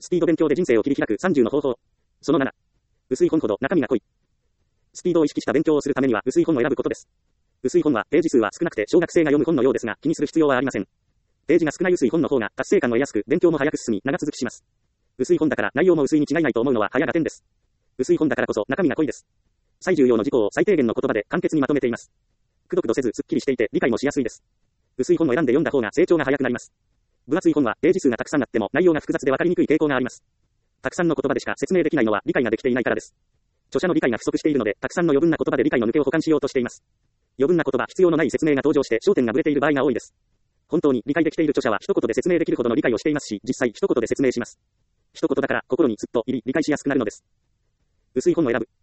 スピード勉強で人生を切り開く30の方法。その7。薄い本ほど中身が濃い。スピードを意識した勉強をするためには薄い本を選ぶことです。薄い本はページ数は少なくて小学生が読む本のようですが、気にする必要はありません。ページが少ない薄い本の方が達成感を得やすく、勉強も早く進み、長続きします。薄い本だから内容も薄いに違いないと思うのは早が点です。薄い本だからこそ中身が濃いです。最重要の事項を最低限の言葉で簡潔にまとめています。くどくどせずすっきりしていて理解もしやすいです。薄い本を選んで読んだ方が成長が早くなります。分厚い本はページ数がたくさんあっても内容が複雑で分かりにくい傾向があります。たくさんの言葉でしか説明できないのは理解ができていないからです。著者の理解が不足しているので、たくさんの余分な言葉で理解の抜けを補完しようとしています。余分な言葉、必要のない説明が登場して焦点がぶれている場合が多いです。本当に理解できている著者は一言で説明できるほどの理解をしていますし、実際一言で説明します。一言だから心にすっと入り理解しやすくなるのです。薄い本を選ぶ。